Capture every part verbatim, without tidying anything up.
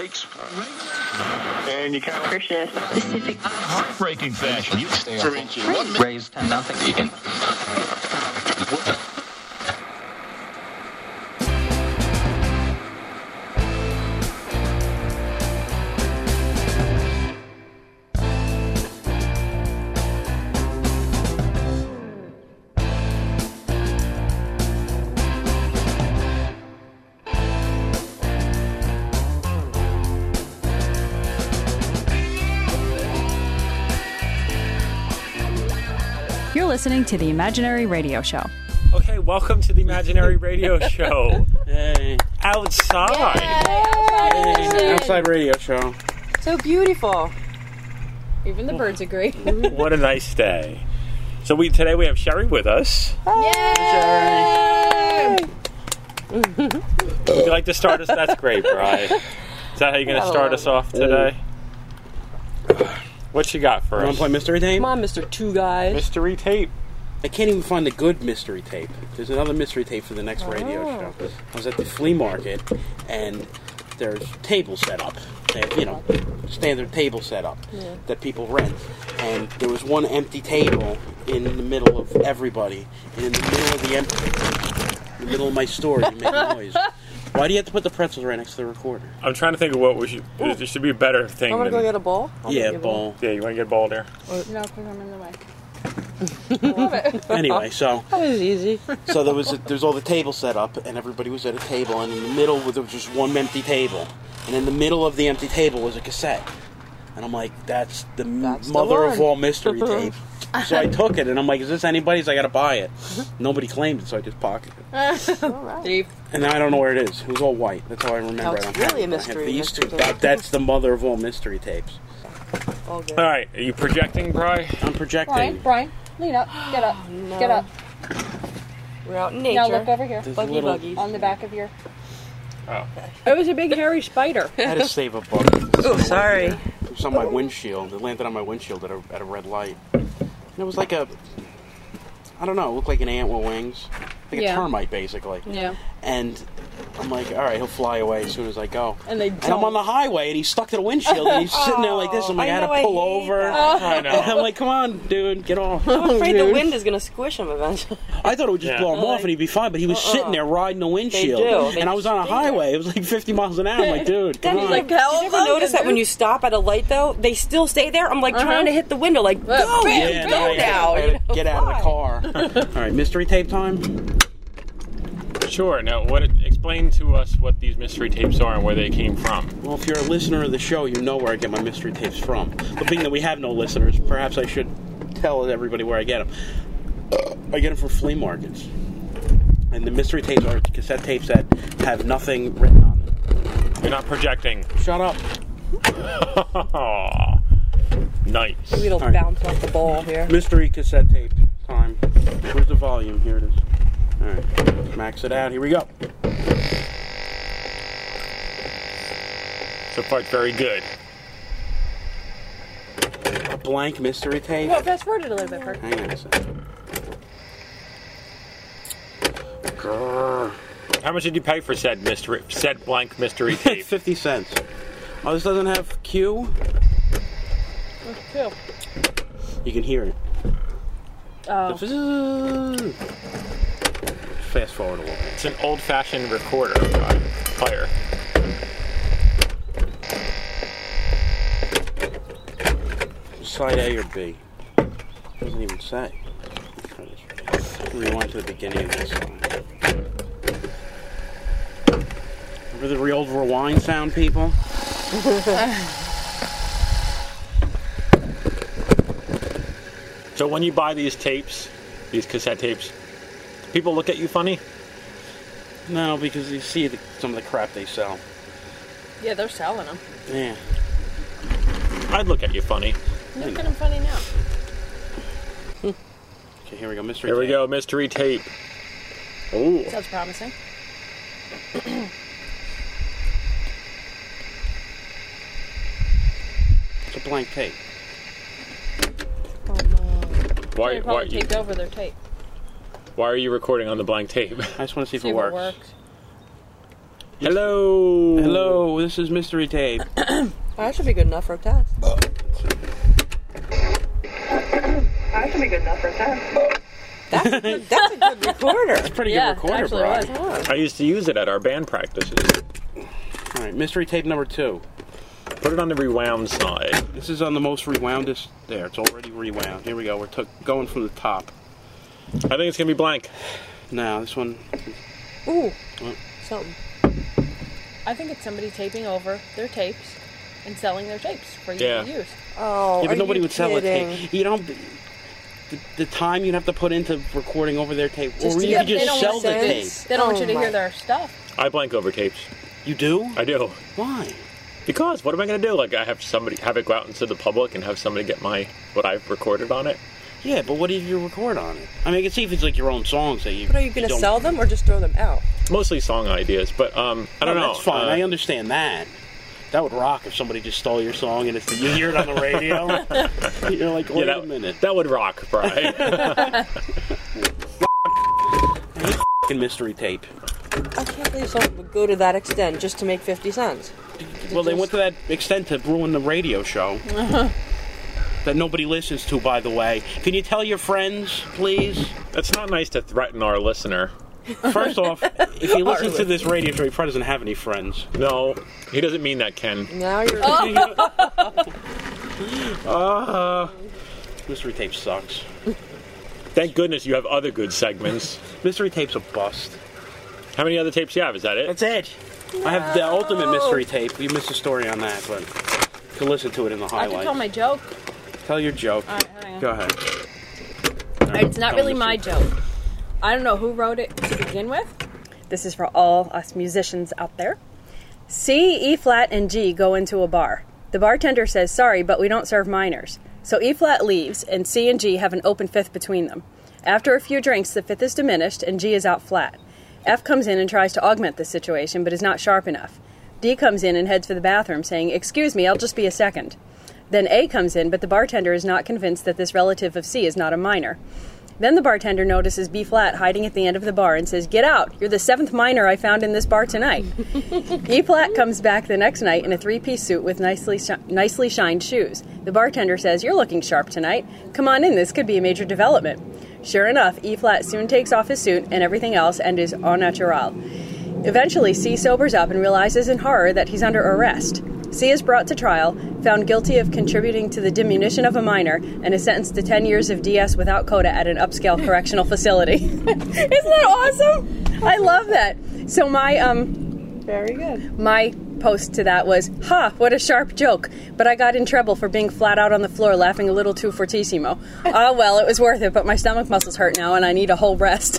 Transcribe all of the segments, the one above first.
takes and you kind of Christian specific heartbreaking fashion. You stay for raised nothing. You can. You're listening to the Imaginary Radio Show. Okay, welcome to the Imaginary Radio Show. Hey. Outside. Hey. Outside radio show. So beautiful. Even the birds agree. What a nice day. So we today we have Sherry with us. Yay! Would you like to start us? That's great, Bri. Is that how you're going to start us off today? What you got for You us? want to play mystery tape? Come on, Mister Two Guys. Mystery tape. I can't even find a good mystery tape. There's another mystery tape for the next radio Oh. show. I was at the flea market, and there's tables set up. They have, you know, standard table set up Yeah. that people rent. And there was one empty table in the middle of everybody. And in the middle of the empty, in the middle of my store, you make a noise. Why do you have to put the pretzels right next to the recorder? I'm trying to think of what we should. There should be a better thing. I'm gonna than, go get a bowl. I'll yeah, get you a bowl. Yeah, you want to get a ball there? No, because I'm in the way. Anyway, so That was easy. so there was a, there's all the tables set up, and everybody was at a table, and in the middle was there was just one empty table, and in the middle of the empty table was a cassette, and I'm like, that's the m That's the mother one. of all mystery tape. So I took it, and I'm like, is this anybody's? I gotta buy it. Nobody claimed it, so I just pocketed it. All right. Deep. And now I don't know where it is. It was all white. That's all I remember. Oh, I it's don't really have a it. I have mystery, these mystery two. tape. That, that's the mother of all mystery tapes. All good. All right, are you projecting, Bri? I'm projecting. Brian, Brian, lean up. Get up. No. Get up. We're out in nature. Now look over here. There's a Buggy little- buggies. On the back of your... Oh, It was a big hairy spider. I had to save a bug. Oh, sorry. It was on my windshield. It landed on my windshield at a, at a red light. And it was like a, I don't know, it looked like an ant with wings. Like Yeah. a termite, basically. Yeah. And I'm like, all right, he'll fly away as soon as I go. And they And I'm on the highway, and he's stuck to the windshield, and he's sitting there like this. I'm like, I I, had know, to I pull hate over. that. I And know. I'm like, come on, dude, get off. I'm afraid the Dude. wind is gonna squish him eventually. I thought it would just Yeah. blow him off and he'd be fine, but he was Uh-uh. sitting there riding the windshield. do. They And I was on a stay there. highway. It was like fifty miles an hour. I'm like, dude, come Then on. like, did you ever notice that when you stop at a light though, they still stay there? I'm like trying to hit the window, like go, Uh, bam, yeah, go no, I- now. I had you to know, get out of the fly. car. All right, mystery tape time. sure. Now, what? Explain to us what these mystery tapes are and where they came from. Well, if you're a listener of the show, you know where I get my mystery tapes from. But being that we have no listeners, perhaps I should tell everybody where I get them. I get them from flea markets. And the mystery tapes are cassette tapes that have nothing written on them. You're not projecting. Shut up. Nice. Maybe it'll All right. bounce off the ball here. Mystery cassette tape time. Where's the volume? Here it is. All right, max it out. Here we go. So far, it's very good. A blank mystery tape. Well, fast forward it a little bit first. Hang on a second. Grrr. How much did you pay for said mystery, said blank mystery tape? fifty cents. Oh, this doesn't have Q? Two. You can hear it. Oh. The fizz- Fast forward a little bit. It's an old-fashioned recorder uh, player. Side A or B? Doesn't even say. Rewind to the beginning of this song. Remember the real rewind sound, people? So when you buy these tapes, these cassette tapes, people look at you funny? No, because you see the, some of the crap they sell. Yeah, they're selling them. Yeah. I'd look at you funny. Look at them funny now. Okay, here we go. Mystery Here we tape. go, mystery tape. Ooh. Sounds promising. It's a blank tape. Oh no. Why, They why, probably you, taped over their tape. why are you recording on the blank tape? I just want to see if See it if works. it works. Hello. Hello. two. This is Mystery Tape. That should be good enough for a test. That should be good enough for a test. That's a good, that's a good recorder. Pretty Yeah, good recorder, actually bro. was. I used to use it at our band practices. All right, Mystery Tape number two. Put it on the rewound side. This is on the most rewoundest. There, it's already rewound. Here we go. We're t- going from the top. I think it's gonna be blank. Now, this one. Ooh, What? something. I think it's somebody taping over their tapes and selling their tapes for you Yeah. to use. Oh, Yeah, but are nobody you would sell a kidding? tape. You don't. The, the time you'd have to put into recording over their tape, Just or to you get could just fifty sell the tape. cents? They don't want Oh you to my- hear their stuff. I blank over tapes. You do? I do. Why? Because what am I gonna do? Like I have somebody have it go out into the public and have somebody get my what I've recorded on it. Yeah, but what did you record on it? I mean, I can see if it's like your own songs that you. But are you going to don't- sell them or just throw them out? Mostly song ideas, but um, I don't No, know. That's fine. Uh, I understand that. That would rock if somebody just stole your song and it's, you hear it on the radio. You're like, wait yeah, that, a minute. that would rock, Brian. Fucking Mystery Tape. I can't believe someone would go to that extent just to make fifty cents. Well, they went to that extent to ruin the radio show. That nobody listens to, by the way. Can you tell your friends, please? That's not nice to threaten our listener. First off, if he listens to this radio show, he probably doesn't have any friends. No, he doesn't mean that, Ken. Now you're. Uh, Mystery Tape sucks. Thank goodness you have other good segments. Mystery Tape's a bust. How many other tapes do you have? Is that it? That's it. I have the ultimate Mystery Tape. You missed a story on that, but you can listen to it in the I can highlights. tell my joke. Tell your joke. All right, hang on. Go ahead. It's not Tell really them my the joke. I don't know who wrote it to begin with. This is for all us musicians out there. C, E flat, and G go into a bar. The bartender says, sorry, but we don't serve minors. So E flat leaves, and C and G have an open fifth between them. After a few drinks, the fifth is diminished, and G is out flat. F comes in and tries to augment the situation, but is not sharp enough. D comes in and heads for the bathroom, saying, excuse me, I'll just be a second. Then A comes in, but the bartender is not convinced that this relative of C is not a minor. Then the bartender notices B flat hiding at the end of the bar and says, get out, you're the seventh minor I found in this bar tonight. E flat comes back the next night in a three-piece suit with nicely sh- nicely shined shoes. The bartender says, you're looking sharp tonight. Come on in, this could be a major development. Sure enough, E flat soon takes off his suit and everything else and is au natural. Eventually, C sobers up and realizes in horror that he's under arrest. C is brought to trial, found guilty of contributing to the diminution of a minor, and is sentenced to ten years of D S without quota at an upscale correctional facility. Isn't that awesome? I love that. So my um Very good. my post to that was, ha, what a sharp joke, but I got in trouble for being flat out on the floor laughing a little too fortissimo. Ah, well, it was worth it, but my stomach muscles hurt now and I need a whole rest.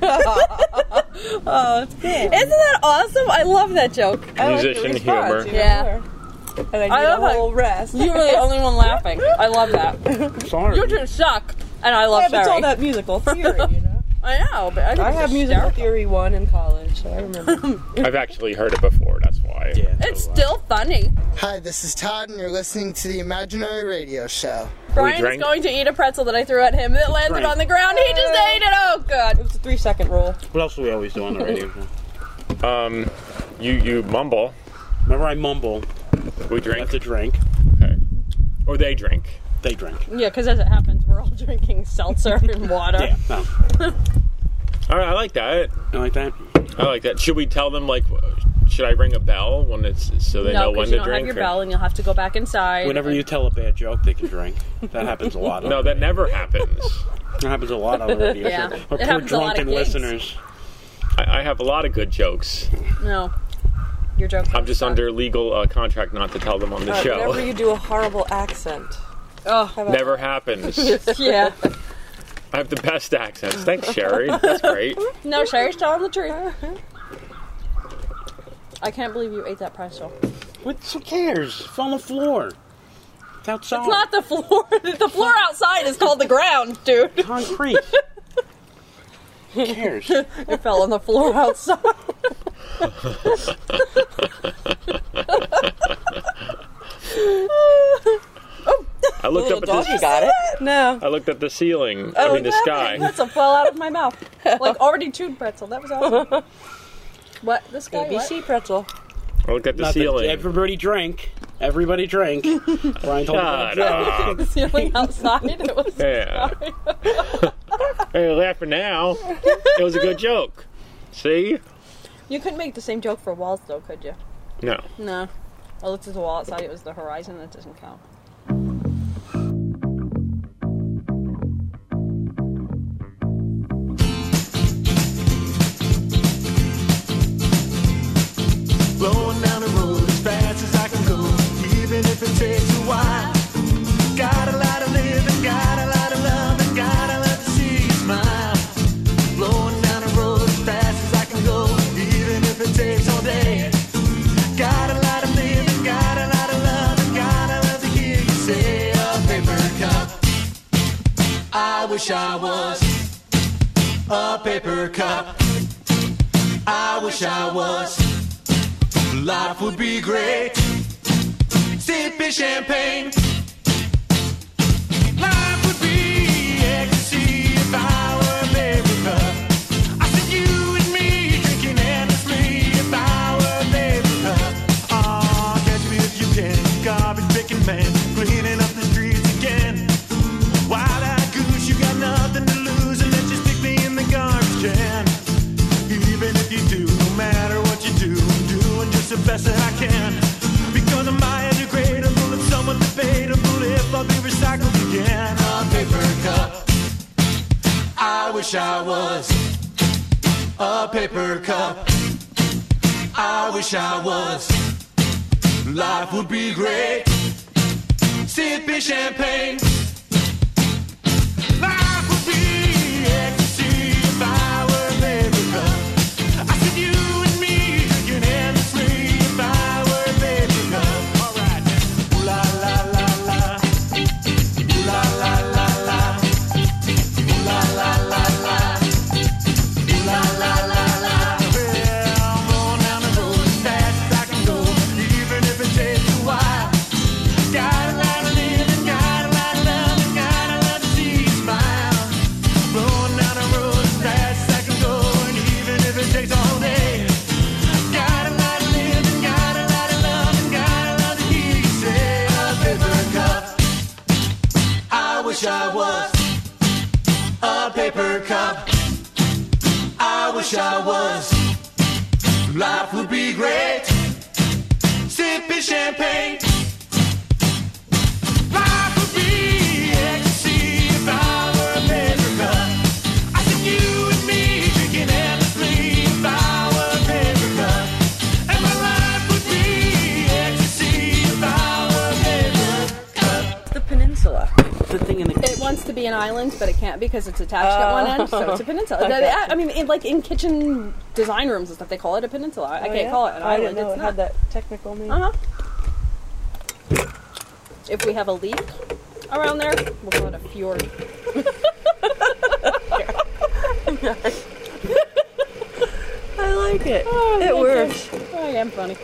Oh, it's good. Isn't that awesome? I love that joke. I like your Musician response humor. even Yeah. more. And I need I a love how- whole rest. You were the only one laughing. I love that. Sorry. You two suck, and I love Yeah, but it's all Sherry. that musical theory, you know. I know, but I, think I it's have musical hysterical. theory one in college, so I remember. I've actually heard it before, that's why. Yeah. It's still funny. Hi, this is Todd, and you're listening to the Imaginary Radio Show. Brian is drank? going to eat a pretzel that I threw at him that landed Drank. on the ground. He just ate it. Oh, God. It was a three second rule. What else do we always do on the radio show? Um, you you mumble. Remember, I mumble. We We drink. have to drink. Okay. Or they drink. They drink. Yeah, because as it happens, we're all drinking seltzer and water. Yeah. No. All right, I like that. You like that? I like that. Should we tell them, like, should I ring a bell when it's so they No, know when because to you don't drink? have your or- bell and you'll have to go back inside. Whenever you tell a bad joke, they can drink. That happens a lot. No, that never happens. That happens a lot on the radio Yeah. show. It Our poor happens a lot drunken of gigs. listeners. I, I have a lot of good jokes. No. Your joke. I'm just under legal uh, contract not to tell them on the Uh, show. whenever you do a horrible accent. Oh, How about Never happens. yeah. I have the best accents. Thanks, Sherry. That's great. No, Sherry's telling the truth. I can't believe you ate that pretzel. What? Who cares? It's on the floor. It's outside. It's not the floor. The floor outside is called the ground, dude. concrete. Who cares? It fell on the floor outside. I looked Little up at doggy this. got it. No. I looked at the ceiling. I mean, the sky. Pretzel fell out of my mouth. Like already chewed pretzel. That was awesome. What? This guy? A B C pretzel. I looked at the Not that ceiling. everybody drank. Everybody drank. Brian told Shut me. up. The ceiling outside. It was Yeah. Hey, you're laughing now. It was a good joke. See? You couldn't make the same joke for walls, though, could you? No. No. I looked at the wall outside. It was the horizon. That doesn't count. Blowing down the road as fast as I can go, even if it takes a while. Got a lot of living, got a lot of love, and got a lot to see you smile. Blowing down the road as fast as I can go, even if it takes all day. Got a lot of living, got a lot of love, and got a lot to hear you say. A paper cup, I wish I was a paper cup. I wish I was. Life would be great. Sipping champagne. Life would be ecstasy if I were a paper cup. I said you and me drinking endlessly if I were a paper cup. Oh, catch me if you can. Garbage picking man, cleaning up the streets again. Wild-eyed goose, you got nothing to lose and let you stick me in the garbage can. Even if you do, no matter what you do, I'm doing just the best that I can. Because I'm biodegradable and somewhat debatable if I'll be recycled again. A paper cup, I wish I was a paper cup. I wish I was. Life would be great. Sipping champagne. Life would be ecstasy if I were a paper cup. I said you and me drinking endlessly if I were a paper cup. All right. Ooh la la la la. Ooh la la la la. Ooh la la la la. Ooh la la la la. Well, I'm going down the road as fast as I can go, even if it takes a while. Got a lot of living, got a lot of love, and got a lot to see you smile. Rolling down the road as fast as I can go, and even if it takes all day. Got a lot of living, got a lot of love, and got a lot to hear you say. A paper cup, I wish I was. A paper cup, I wish I was. Life would be great. Sipping champagne. Life would be ecstasy if I were a paper cup. I said you and me drinking endlessly if I were a paper cup. And my life would be ecstasy if I were a paper cup. The peninsula. The thing in the It wants to be an island, but it can't because it's attached at one end, so it's a peninsula. Okay. I, I mean, in, like in kitchen design rooms and stuff, they call it a peninsula. I Oh, can't yeah? call it an I island. didn't know it's it not. had that technical name. Uh huh. If we have a leak around there, we'll call it a fjord. I like it. Oh, it thank works. you. I am funny.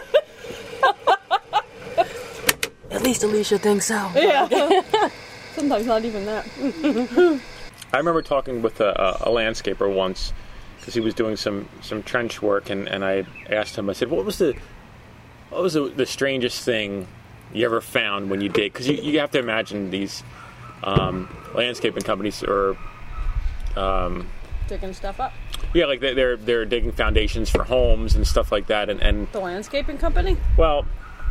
At least Alicia thinks so. Yeah. Sometimes not even that. I remember talking with a, a, a landscaper once because he was doing some, some trench work, and, and I asked him, I said, what was the what was the, the strangest thing you ever found when you dig? Because you, you have to imagine these um, landscaping companies or um, Digging stuff up. yeah, like they- they're they're digging foundations for homes and stuff like that, and, and The landscaping company? well,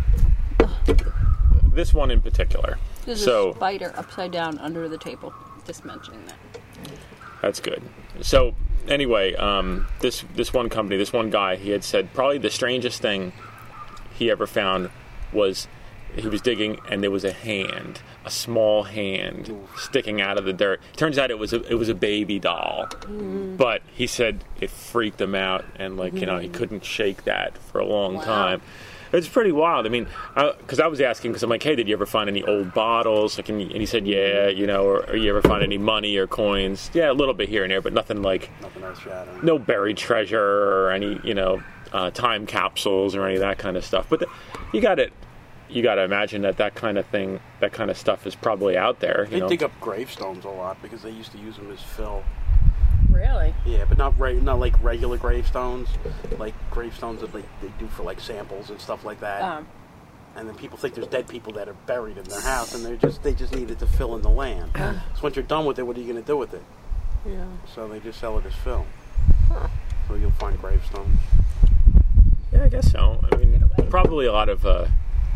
this one in particular. There's So a spider upside down under the table. Just mentioning that. that's good. So anyway, um, this this one company, this one guy, he had said probably the strangest thing he ever found was he was digging and there was a hand, a small hand sticking out of the dirt. Turns out it was a, it was a baby doll, but he said it freaked him out, and like you know he couldn't shake that for a long Wow. time. It's pretty wild. I mean, because I, I was asking, because I'm like, hey, did you ever find any old bottles? Like, and he said, yeah, you know, or, or you ever find any money or coins? Yeah, a little bit here and there, but nothing like, Nothing earth-shattering. no buried treasure or any, you know, uh, time capsules or any of that kind of stuff. But the, you got to, you got to imagine that that kind of thing, that kind of stuff is probably out there. You They know, dig up gravestones a lot because they used to use them as fill. Really? Yeah, but not re- not like regular gravestones, like gravestones that like they do for like samples and stuff like that. Um, And then people think there's dead people that are buried in their house, and they just they just need it to fill in the land. So once you're done with it, what are you going to do with it? yeah. So they just sell it as fill. So you'll find gravestones. Yeah, I guess so. I mean, probably a lot of uh,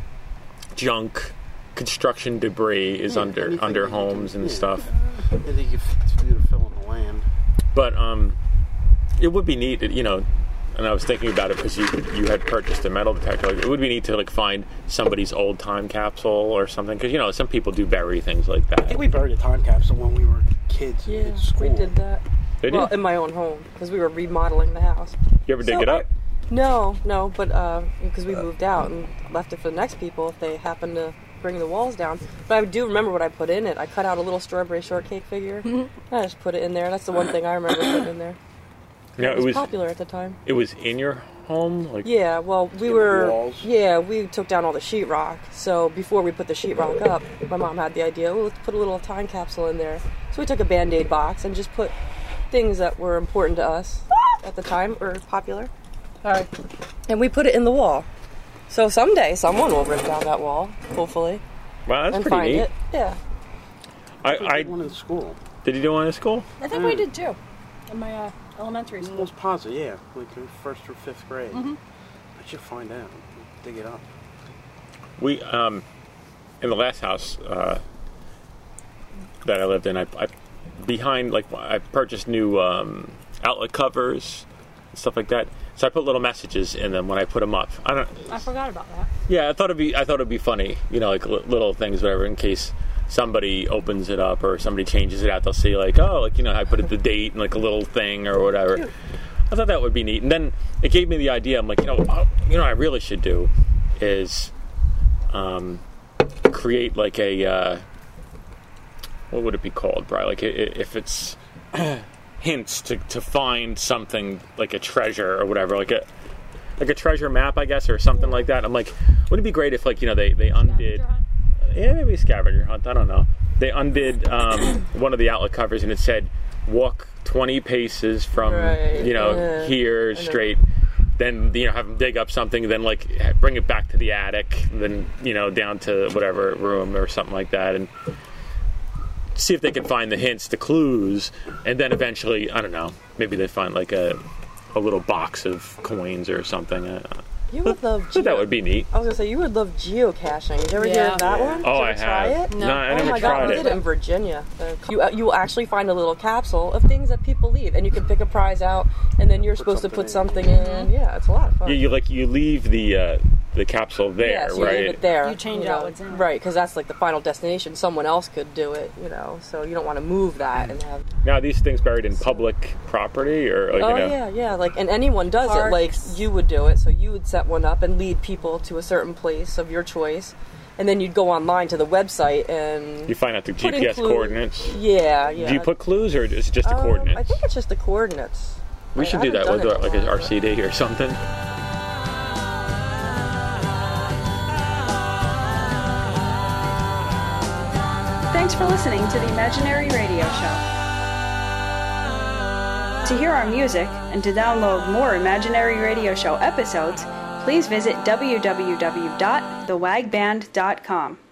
junk, construction debris is Yeah, under anything under that you homes can- and yeah. stuff. Anything you f- to do to fill in the land. But um, it would be neat, you know. And I was thinking about it because you you had purchased a metal detector. Like, it would be neat to like find somebody's old time capsule or something, because you know some people do bury things like I think that. we buried a time capsule when we were kids Yeah, in school. we did that. Did Well, you? in my own home, because we were remodeling the house. You ever dig So it up? I- no, no, but because we moved out and left it for the next people if they happened to bring the walls down. But I do remember what I put in it. I cut out a little strawberry shortcake figure. I just put it in there. That's the one thing I remember putting in there. No, It it was was popular at the time. it was in your home. Like, Yeah, well, we in the were. walls? Yeah, we took down all the sheetrock. So before we put the sheetrock up, my mom had the idea, oh, let's put a little time capsule in there. So we took a Band-Aid box and just put things that were important to us at the time, or popular. Sorry. And we put it in the wall. So someday someone will rip down that wall, hopefully, wow, that's and pretty find neat. it. Yeah. I, We I did one in school. did you do one in school? I think we did too. In my uh, elementary school. Almost positive, yeah. Like in first or fifth grade. Mm-hmm. I should find out. Dig it up. We um, in the last house uh, that I lived in, I, I behind like I purchased new um, outlet covers and stuff like that. So I put little messages in them when I put them up. I don't. I forgot about that. Yeah, I thought it'd be I thought it'd be funny, you know, like li- little things, whatever, in case somebody opens it up or somebody changes it out. They'll see like, oh, like you know, I put it the date and like a little thing or whatever. I thought that would be neat, and then it gave me the idea. I'm like, you know, oh, you know, what I really should do is um, create like a uh, what would it be called, Brian? Like i- i- if it's hints to, to find something like a treasure or whatever, like a like a treasure map, I guess, or something like that. I'm like, wouldn't it be great if like you know they they undid, yeah, maybe a scavenger hunt. I don't know. They undid um, one of the outlet covers and it said walk twenty paces from Right, you know yeah. here I know. straight. Then you know have them dig up something, then like bring it back to the attic, then you know down to whatever room or something like that, and see if they can find the hints, the clues, and then eventually, I don't know, maybe they find like a a little box of coins or something. Uh, You would love. so that geo- would be neat. I was gonna say you would love geocaching. Did you ever hear Yeah. of that one? Did Oh, you I ever try have. it? No, I Oh never my God, tried we it. did it in Virginia. The- You uh, you will actually find a little capsule of things that people leave, and you can pick a prize out, and then you're supposed to put something in. Yeah, it's a lot of fun. You, you like you leave the uh, the capsule there, yeah, so you right? leave it there. You change know, out what's in it. Right, because that's like the final destination. Someone else could do it, you know. So you don't want to move that and have. Now, are these things buried in public property or like Oh you know? yeah, yeah. Like, and anyone does Parks. it. Like, you would do it. So you would set one up and lead people to a certain place of your choice, and then you'd go online to the website and You find out the G put P S in clues. coordinates. Yeah, yeah. Do you put clues or is it just the Um, coordinates? I think it's just the coordinates. we I should do haven't that done with it our, in a like an while. R C D or something. Thanks for listening to the Imaginary Radio Show. To hear our music and to download more Imaginary Radio Show episodes, please visit w w w dot the wag band dot com.